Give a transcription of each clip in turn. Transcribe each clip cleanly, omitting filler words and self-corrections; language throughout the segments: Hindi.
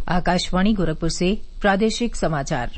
आकाशवाणी गोरखपुर से प्रादेशिक समाचार।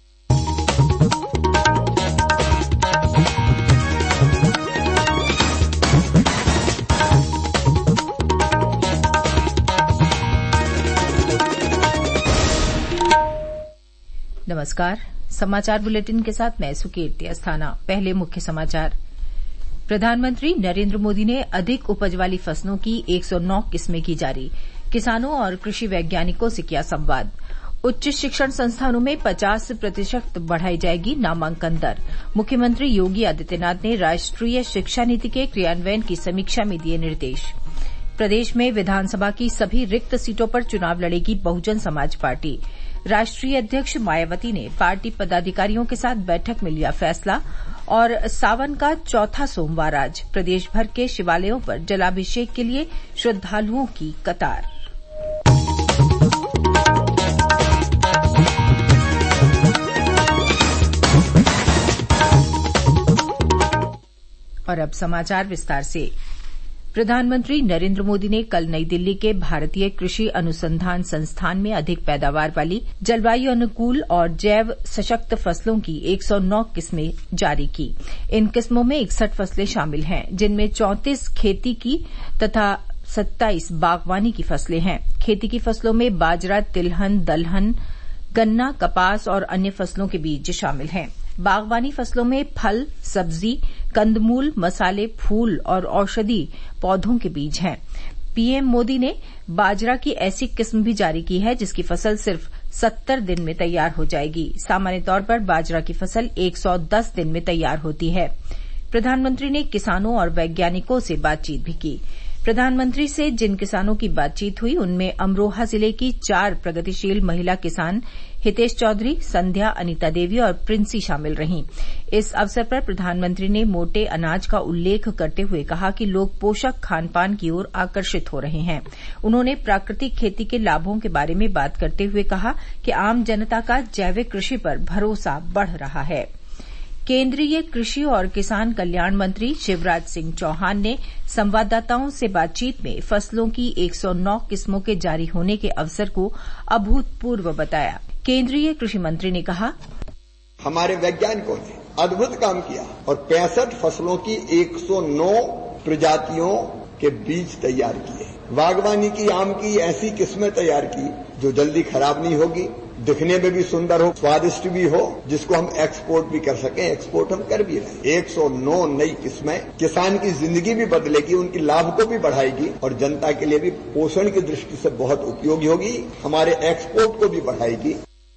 नमस्कार। समाचार बुलेटिन के साथ मैं सुकीर्ति अस्थाना। पहले मुख्य समाचार। प्रधानमंत्री नरेंद्र मोदी ने अधिक उपज वाली फसलों की 109 किस्में की जारी। किसानों और कृषि वैज्ञानिकों से किया संवाद। उच्च शिक्षण संस्थानों में 50% बढ़ाई जाएगी नामांकन दर। मुख्यमंत्री योगी आदित्यनाथ ने राष्ट्रीय शिक्षा नीति के क्रियान्वयन की समीक्षा में दिए निर्देश। प्रदेश में विधानसभा की सभी रिक्त सीटों पर चुनाव लड़ेगी बहुजन समाज पार्टी। राष्ट्रीय अध्यक्ष मायावती ने पार्टी पदाधिकारियों के साथ बैठक में लिया फैसला। और सावन का चौथा सोमवार आज प्रदेश भर के शिवालयों पर जलाभिषेक के लिए श्रद्धालुओं की कतार। और अब समाचार विस्तार से। प्रधानमंत्री नरेंद्र मोदी ने कल नई दिल्ली के भारतीय कृषि अनुसंधान संस्थान में अधिक पैदावार वाली जलवायु अनुकूल और जैव सशक्त फसलों की 109 किस्में जारी की। इन किस्मों में 61 फसलें शामिल हैं, जिनमें 34 खेती की तथा 27 बागवानी की फसलें हैं। खेती की फसलों में बाजरा, तिलहन, दलहन, गन्ना, कपास और अन्य फसलों के बीज शामिल हैं। बागवानी फसलों में फल, सब्जी, कंदमूल, मसाले, फूल और औषधि पौधों के बीज हैं। पीएम मोदी ने बाजरा की ऐसी किस्म भी जारी की है जिसकी फसल सिर्फ 70 दिन में तैयार हो जाएगी। सामान्य तौर पर बाजरा की फसल 110 दिन में तैयार होती है। प्रधानमंत्री ने किसानों और वैज्ञानिकों से बातचीत भी की। प्रधानमंत्री से जिन किसानों की बातचीत हुई उनमें अमरोहा जिले की 4 प्रगतिशील महिला किसान हितेश चौधरी, संध्या, अनीता देवी और प्रिंसी शामिल रहीं। इस अवसर पर प्रधानमंत्री ने मोटे अनाज का उल्लेख करते हुए कहा कि लोग पोषक खान पान की ओर आकर्षित हो रहे हैं। उन्होंने प्राकृतिक खेती के लाभों के बारे में बात करते हुए कहा कि आम जनता का जैविक कृषि पर भरोसा बढ़ रहा है। केंद्रीय कृषि और किसान कल्याण मंत्री शिवराज सिंह चौहान ने संवाददाताओं से बातचीत में फसलों की 109 किस्मों के जारी होने के अवसर को अभूतपूर्व बताया। केंद्रीय कृषि मंत्री ने कहा, हमारे वैज्ञानिकों ने अद्भुत काम किया और 65 फसलों की 109 प्रजातियों के बीज तैयार किए। बागवानी की आम की ऐसी किस्में तैयार की जो जल्दी खराब नहीं होगी, दिखने में भी सुंदर हो, स्वादिष्ट भी हो, जिसको हम एक्सपोर्ट भी कर सकें। एक्सपोर्ट हम कर भी रहे। 109 नई किस्में किसान की जिंदगी भी बदलेगी, उनकी लाभ को भी बढ़ाएगी और जनता के लिए भी पोषण की दृष्टि से बहुत उपयोगी होगी, हमारे एक्सपोर्ट को भी बढ़ाएगी।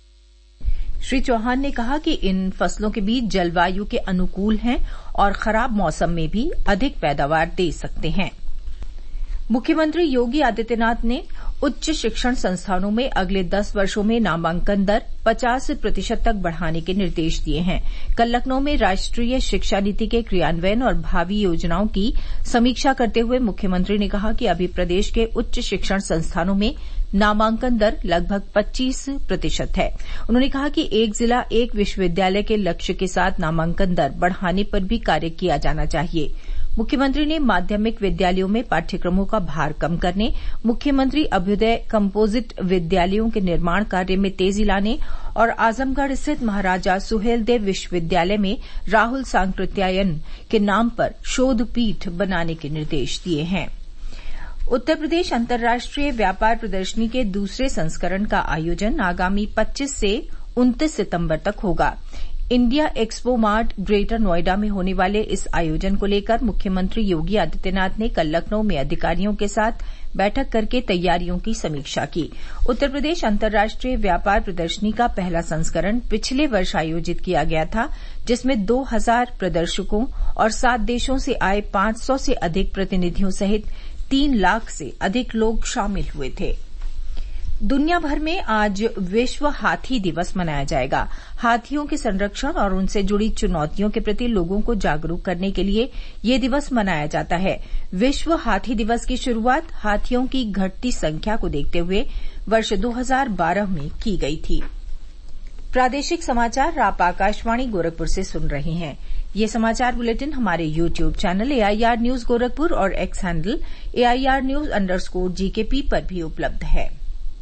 श्री चौहान ने कहा कि इन फसलों के बीज जलवायु के अनुकूल हैं और खराब मौसम में भी अधिक पैदावार दे सकते हैं। मुख्यमंत्री योगी आदित्यनाथ ने उच्च शिक्षण संस्थानों में अगले 10 वर्षों में नामांकन दर 50% तक बढ़ाने के निर्देश दिए हैं। कल लखनऊ में राष्ट्रीय शिक्षा नीति के क्रियान्वयन और भावी योजनाओं की समीक्षा करते हुए मुख्यमंत्री ने कहा कि अभी प्रदेश के उच्च शिक्षण संस्थानों में नामांकन दर लगभग 25% है। उन्होंने कहा कि एक जिला एक विश्वविद्यालय के लक्ष्य के साथ नामांकन दर बढ़ाने पर भी कार्य किया जाना चाहिए। मुख्यमंत्री ने माध्यमिक विद्यालयों में पाठ्यक्रमों का भार कम करने, मुख्यमंत्री अभ्युदय कंपोजिट विद्यालयों के निर्माण कार्य में तेजी लाने और आजमगढ़ स्थित महाराजा सुहेलदेव विश्वविद्यालय में राहुल सांकृत्यायन के नाम पर शोध पीठ बनाने के निर्देश दिए हैं। उत्तर प्रदेश अंतर्राष्ट्रीय व्यापार प्रदर्शनी के दूसरे संस्करण का आयोजन आगामी 25 से 29 सितंबर तक होगा। India Expo Mart Greater Noida में होने वाले इस आयोजन को लेकर मुख्यमंत्री योगी आदित्यनाथ ने कल लखनऊ में अधिकारियों के साथ बैठक करके तैयारियों की समीक्षा की। उत्तर प्रदेश अंतर्राष्ट्रीय व्यापार प्रदर्शनी का पहला संस्करण पिछले वर्ष आयोजित किया गया था, जिसमें 2000 प्रदर्शकों और 7 देशों से आए 500 से अधिक प्रतिनिधियों सहित 3 लाख से अधिक लोग शामिल हुए थे। दुनिया भर में आज विश्व हाथी दिवस मनाया जाएगा। हाथियों के संरक्षण और उनसे जुड़ी चुनौतियों के प्रति लोगों को जागरूक करने के लिए ये दिवस मनाया जाता है। विश्व हाथी दिवस की शुरूआत हाथियों की घटती संख्या को देखते हुए वर्ष 2012 में की गई थी। प्रादेशिक समाचार आप आकाशवाणी गोरखपुर से सुन रहे हैं। ये समाचार बुलेटिन हमारे YouTube channel AIR news Gorakhpur और X handle AIR news _GKP पर भी उपलब्ध है।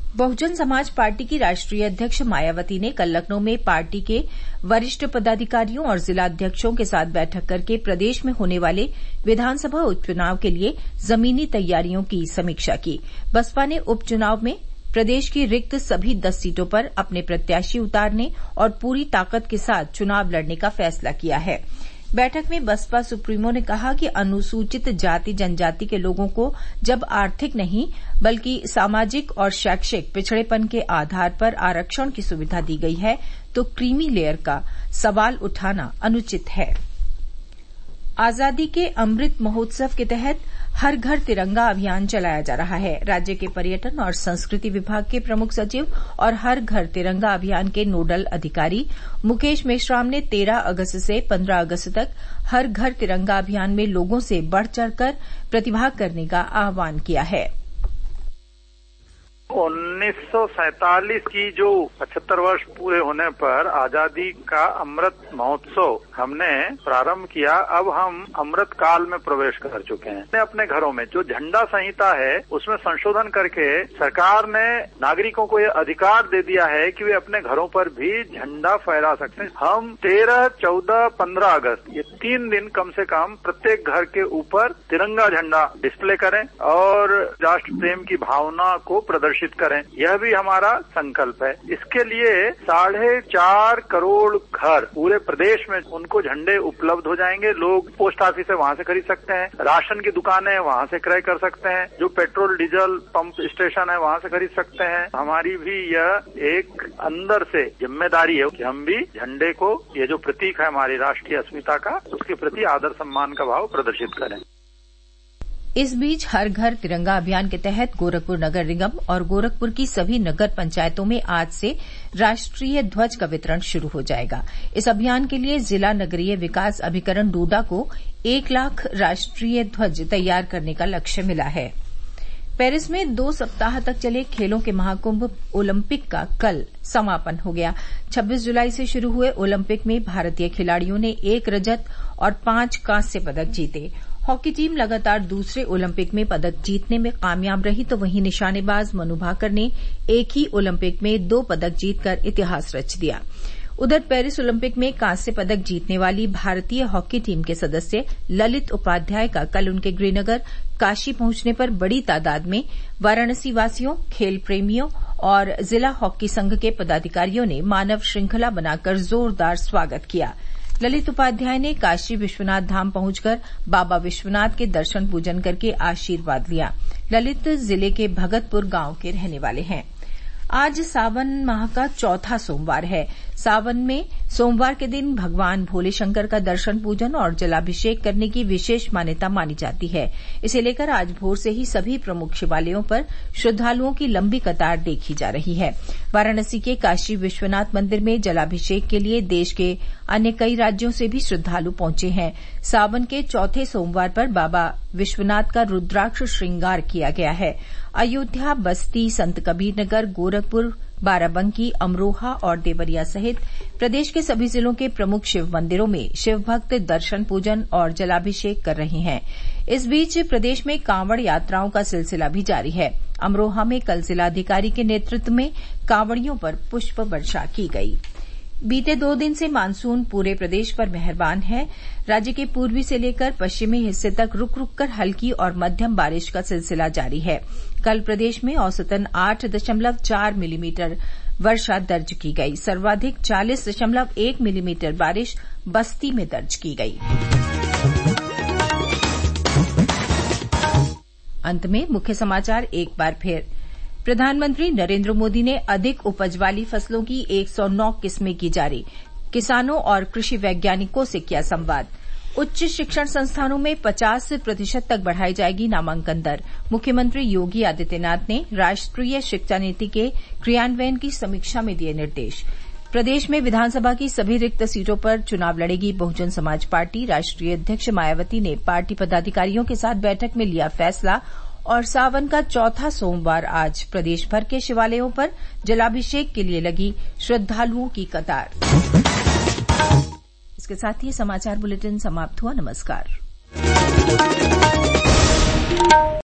बहुजन समाज पार्टी की राष्ट्रीय अध्यक्ष मायावती ने कल लखनऊ में पार्टी के वरिष्ठ पदाधिकारियों और जिलाध्यक्षों के साथ बैठक करके प्रदेश में होने वाले विधानसभा उपचुनाव के लिए जमीनी तैयारियों की समीक्षा की। बसपा ने उपचुनाव में प्रदेश की रिक्त सभी 10 सीटों पर अपने प्रत्याशी उतारने और पूरी ताकत के साथ चुनाव लड़ने का फैसला किया है। बैठक में बसपा सुप्रीमो ने कहा कि अनुसूचित जाति जनजाति के लोगों को जब आर्थिक नहीं बल्कि सामाजिक और शैक्षिक पिछड़ेपन के आधार पर आरक्षण की सुविधा दी गई है तो क्रीमी लेयर का सवाल उठाना अनुचित है। आजादी के अमृत महोत्सव के तहत हर घर तिरंगा अभियान चलाया जा रहा है। राज्य के पर्यटन और संस्कृति विभाग के प्रमुख सचिव और हर घर तिरंगा अभियान के नोडल अधिकारी मुकेश मेश्राम ने 13 अगस्त से 15 अगस्त तक हर घर तिरंगा अभियान में लोगों से बढ़ चढ़कर प्रतिभाग करने का आह्वान किया है। 1947 की जो 75 वर्ष पूरे होने पर आजादी का अमृत महोत्सव हमने प्रारंभ किया। अब हम अमृत काल में प्रवेश कर चुके हैं। अपने घरों में जो झंडा संहिता है उसमें संशोधन करके सरकार ने नागरिकों को यह अधिकार दे दिया है कि वे अपने घरों पर भी झंडा फहरा सकते हैं। हम 13, 14, 15 अगस्त ये 3 दिन कम से कम प्रत्येक घर के ऊपर तिरंगा झंडा डिस्प्ले करें और राष्ट्र प्रेम की भावना को प्रदर्शित करें। यह भी हमारा संकल्प है। इसके लिए 4.5 करोड़ घर पूरे प्रदेश में उनको झंडे उपलब्ध हो जाएंगे। लोग पोस्ट ऑफिस से वहां से खरीद सकते हैं, राशन की दुकानें वहां से क्रय कर सकते हैं, जो पेट्रोल डीजल पंप स्टेशन है वहां से खरीद सकते हैं। हमारी भी यह एक अंदर से जिम्मेदारी है कि हम भी झंडे को, ये जो प्रतीक है हमारी राष्ट्रीय अस्मिता का, उसके प्रति आदर सम्मान का भाव प्रदर्शित करें। इस बीच हर घर तिरंगा अभियान के तहत गोरखपुर नगर निगम और गोरखपुर की सभी नगर पंचायतों में आज से राष्ट्रीय ध्वज का वितरण शुरू हो जाएगा। इस अभियान के लिए जिला नगरीय विकास अभिकरण डोडा को 1 लाख राष्ट्रीय ध्वज तैयार करने का लक्ष्य मिला है। पेरिस में 2 सप्ताह तक चले खेलों के महाकुंभ ओलंपिक का कल समापन हो गया। 26 जुलाई से शुरू हुए ओलंपिक में भारतीय खिलाड़ियों ने 1 रजत और 5 कांस्य पदक जीते। हॉकी टीम लगातार दूसरे ओलंपिक में पदक जीतने में कामयाब रही तो वहीं निशानेबाज मनु भाकर ने एक ही ओलंपिक में 2 पदक जीतकर इतिहास रच दिया। उधर पेरिस ओलंपिक में कांस्य पदक जीतने वाली भारतीय हॉकी टीम के सदस्य ललित उपाध्याय का कल उनके गृहनगर काशी पहुंचने पर बड़ी तादाद में वाराणसी वासियों, खेल प्रेमियों और जिला हॉकी संघ के पदाधिकारियों ने मानव श्रृंखला बनाकर जोरदार स्वागत किया। ललित उपाध्याय ने काशी विश्वनाथ धाम पहुंचकर बाबा विश्वनाथ के दर्शन पूजन करके आशीर्वाद लिया। ललित जिले के भगतपुर गांव के रहने वाले हैं। आज सावन माह का चौथा सोमवार है। सावन में सोमवार के दिन भगवान भोले शंकर का दर्शन पूजन और जलाभिषेक करने की विशेष मान्यता मानी जाती है। इसे लेकर आज भोर से ही सभी प्रमुख शिवालयों पर श्रद्धालुओं की लंबी कतार देखी जा रही है। वाराणसी के काशी विश्वनाथ मंदिर में जलाभिषेक के लिए देश के अन्य कई राज्यों से भी श्रद्धालु पहुंचे हैं। सावन के चौथे सोमवार पर बाबा विश्वनाथ का रुद्राक्ष श्रृंगार किया गया है। अयोध्या, बस्ती, संत कबीरनगर, गोरखपुर, बाराबंकी, अमरोहा और देवरिया सहित प्रदेश के सभी जिलों के प्रमुख शिव मंदिरों में शिव भक्त दर्शन पूजन और जलाभिषेक कर रहे हैं। इस बीच प्रदेश में कांवड़ यात्राओं का सिलसिला भी जारी है। अमरोहा में कल जिलाधिकारी के नेतृत्व में कांवड़ियों पर पुष्प वर्षा की गई। बीते 2 दिन से मानसून पूरे प्रदेश पर मेहरबान है। राज्य के पूर्वी से लेकर पश्चिमी हिस्से तक रुक रुक कर हल्की और मध्यम बारिश का सिलसिला जारी है। कल प्रदेश में औसतन 8.4 मिलीमीटर वर्षा दर्ज की गई। सर्वाधिक 40.1 मिलीमीटर बारिश बस्ती में दर्ज की गई। अंत में मुख्य समाचार एक बार फिर। प्रधानमंत्री नरेंद्र मोदी ने अधिक उपज वाली फसलों की 109 किस्में की जारी। किसानों और कृषि वैज्ञानिकों से किया संवाद। उच्च शिक्षण संस्थानों में 50% तक बढ़ाई जाएगी नामांकन दर। मुख्यमंत्री योगी आदित्यनाथ ने राष्ट्रीय शिक्षा नीति के क्रियान्वयन की समीक्षा में दिए निर्देश। प्रदेश में विधानसभा की सभी रिक्त सीटों पर चुनाव लड़ेगी बहुजन समाज पार्टी। राष्ट्रीय अध्यक्ष मायावती ने पार्टी पदाधिकारियों के साथ बैठक में लिया फैसला। और सावन का चौथा सोमवार आज प्रदेश भर के शिवालयों पर जलाभिषेक के लिए लगी श्रद्धालुओं की कतार। इसके साथ ही समाचार बुलेटिन समाप्त हुआ। नमस्कार।